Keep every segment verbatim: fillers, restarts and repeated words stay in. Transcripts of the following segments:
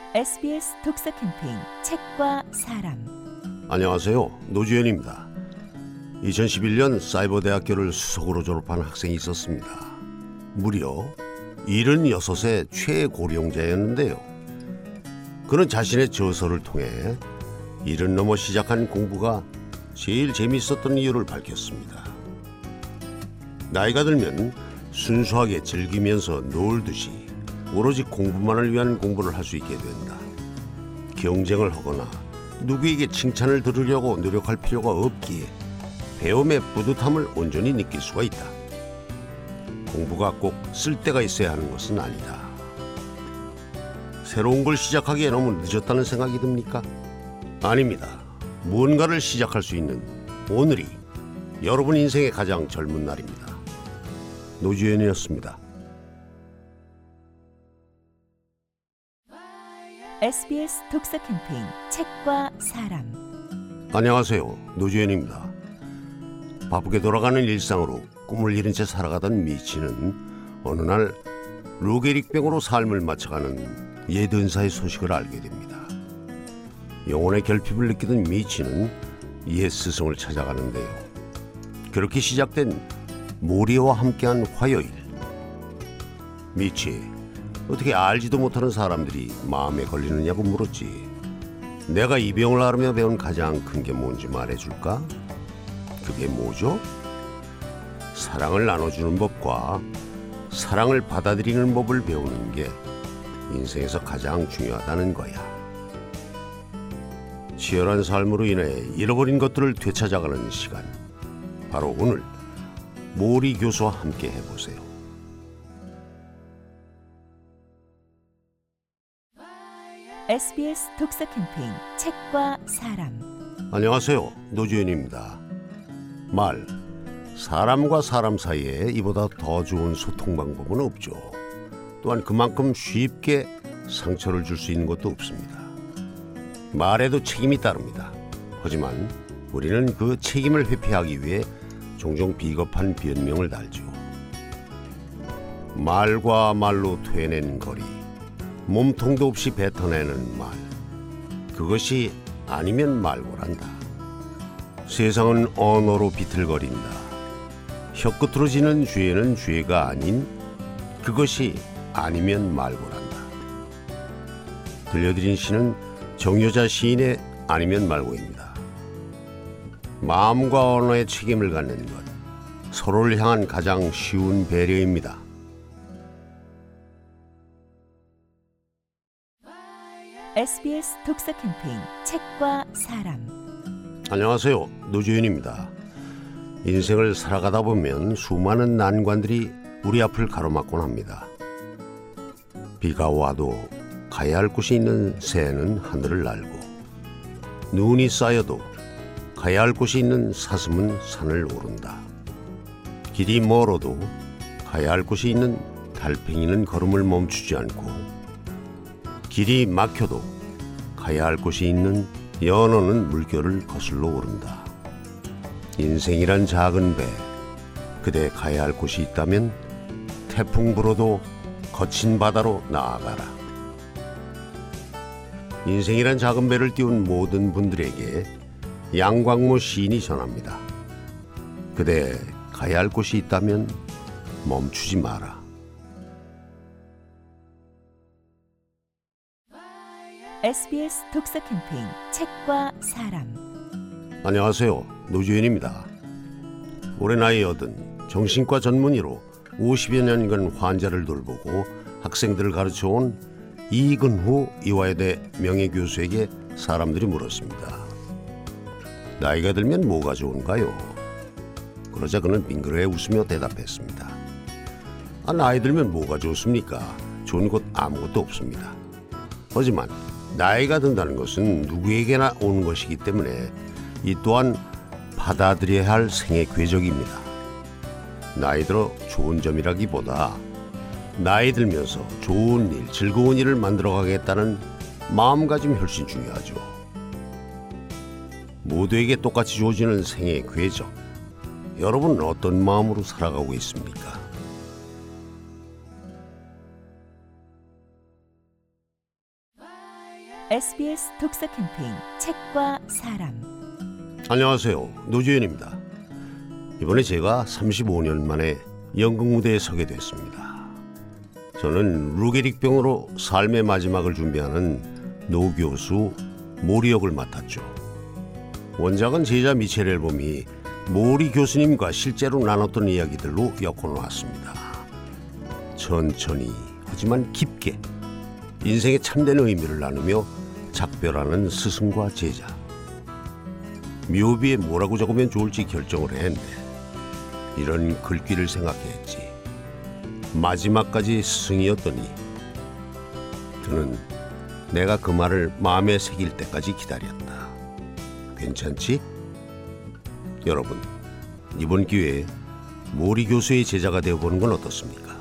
에스비에스 독서 캠페인 책과 사람. 안녕하세요. 노주현입니다. 이천십일 년 사이버대학교를 수석으로 졸업한 학생이 있었습니다. 무려 칠십육세 최고령자였는데요. 그는 자신의 저서를 통해 일흔 넘어 시작한 공부가 제일 재밌었던 이유를 밝혔습니다. 나이가 들면 순수하게 즐기면서 놀듯이 오로지 공부만을 위한 공부를 할 수 있게 된다. 경쟁을 하거나 누구에게 칭찬을 들으려고 노력할 필요가 없기에 배움의 뿌듯함을 온전히 느낄 수가 있다. 공부가 꼭 쓸데가 있어야 하는 것은 아니다. 새로운 걸 시작하기에 너무 늦었다는 생각이 듭니까? 아닙니다. 무언가를 시작할 수 있는 오늘이 여러분 인생의 가장 젊은 날입니다. 노주현이었습니다. 에스비에스 독서 캠페인 책과 사람. 안녕하세요. 노주현입니다. 바쁘게 돌아가는 일상으로 꿈을 잃은 채 살아가던 미치는 어느 날 루게릭병으로 삶을 마쳐가는 옛 은사의 소식을 알게 됩니다. 영혼의 결핍을 느끼던 미치는 옛 스승을 찾아가는데요. 그렇게 시작된 모리와 함께한 화요일. 미치, 어떻게 알지도 못하는 사람들이 마음에 걸리느냐고 물었지. 내가 이 병을 앓으며 배운 가장 큰 게 뭔지 말해줄까? 그게 뭐죠? 사랑을 나눠주는 법과 사랑을 받아들이는 법을 배우는 게 인생에서 가장 중요하다는 거야. 치열한 삶으로 인해 잃어버린 것들을 되찾아가는 시간. 바로 오늘 모리 교수와 함께 해보세요. 에스비에스 독서 캠페인 책과 사람. 안녕하세요. 노주현입니다. 말, 사람과 사람 사이에 이보다 더 좋은 소통 방법은 없죠. 또한 그만큼 쉽게 상처를 줄 수 있는 것도 없습니다. 말에도 책임이 따릅니다. 하지만 우리는 그 책임을 회피하기 위해 종종 비겁한 변명을 달죠. 말과 말로 토해낸 거리, 몸통도 없이 뱉어내는 말, 그것이 아니면 말고란다. 세상은 언어로 비틀거린다. 혀끝으로 지는 죄는 죄가 아닌 그것이 아니면 말고란다. 들려드린 시는 정여자 시인의 아니면 말고입니다. 마음과 언어에 책임을 갖는 것, 서로를 향한 가장 쉬운 배려입니다. 에스비에스 독서 캠페인 책과 사람. 안녕하세요. 노주현입니다. 인생을 살아가다 보면 수많은 난관들이 우리 앞을 가로막곤 합니다. 비가 와도 가야 할 곳이 있는 새는 하늘을 날고, 눈이 쌓여도 가야 할 곳이 있는 사슴은 산을 오른다. 길이 멀어도 가야 할 곳이 있는 달팽이는 걸음을 멈추지 않고, 길이 막혀도 가야 할 곳이 있는 연어는 물결을 거슬러 오른다. 인생이란 작은 배, 그대 가야 할 곳이 있다면 태풍 불어도 거친 바다로 나아가라. 인생이란 작은 배를 띄운 모든 분들에게 양광모 시인이 전합니다. 그대 가야 할 곳이 있다면 멈추지 마라. 에스비에스 독서 캠페인 책과 사람. 안녕하세요. 노주현입니다. 올해 나이 여든 정신과 전문의로 오십여 년간 환자를 돌보고 학생들을 가르쳐온 이근후 이화여대 명예교수에게 사람들이 물었습니다. 나이가 들면 뭐가 좋은가요? 그러자 그는 빙그레 웃으며 대답했습니다. 아, 나이 들면 뭐가 좋습니까? 좋은 것 아무것도 없습니다. 하지만 나이가 든다는 것은 누구에게나 오는 것이기 때문에 이 또한 받아들여야 할 생의 궤적입니다. 나이 들어 좋은 점이라기보다 나이 들면서 좋은 일, 즐거운 일을 만들어가겠다는 마음가짐이 훨씬 중요하죠. 모두에게 똑같이 주어지는 생의 궤적, 여러분은 어떤 마음으로 살아가고 있습니까? 에스비에스 독서 캠페인 책과 사람. 안녕하세요. 노주현입니다. 이번에 제가 삼십오 년 만에 연극 무대에 서게 됐습니다. 저는 루게릭병으로 삶의 마지막을 준비하는 노 교수 모리 역을 맡았죠. 원작은 제자 미첼 앨범이 모리 교수님과 실제로 나눴던 이야기들로 엮어놓았습니다. 천천히 하지만 깊게 인생의 참된 의미를 나누며 작별하는 스승과 제자. 묘비에 뭐라고 적으면 좋을지 결정을 했는데 이런 글귀를 생각했지. 마지막까지 스승이었더니 그는 내가 그 말을 마음에 새길 때까지 기다렸다. 괜찮지? 여러분, 이번 기회에 모리 교수의 제자가 되어보는 건 어떻습니까?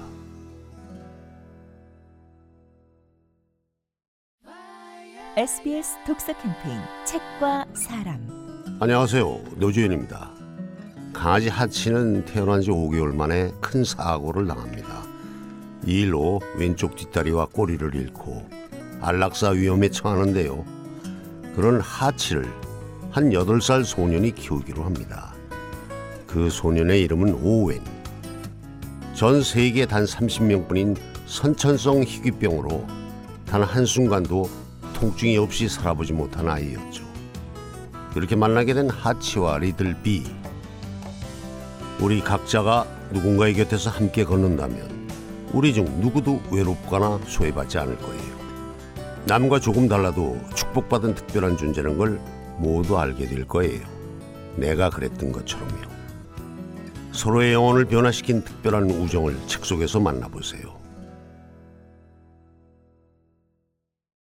에스비에스 독서 캠페인 책과 사람. 안녕하세요. 노주현입니다. 강아지 하치는 태어난 지 오 개월 만에 큰 사고를 당합니다. 이 일로 왼쪽 뒷다리와 꼬리를 잃고 안락사 위험에 처하는데요. 그런 하치를 한 여덟 살 소년이 키우기로 합니다. 그 소년의 이름은 오웬. 전 세계에 단 삼십 명뿐인 선천성 희귀병으로 단 한순간도 통증이 없이 살아보지 못한 아이였죠. 그렇게 만나게 된 하치와 리틀 비. 우리 각자가 누군가의 곁에서 함께 걷는다면 우리 중 누구도 외롭거나 소외받지 않을 거예요. 남과 조금 달라도 축복받은 특별한 존재라는 걸 모두 알게 될 거예요. 내가 그랬던 것처럼요. 서로의 영혼을 변화시킨 특별한 우정을 책 속에서 만나보세요.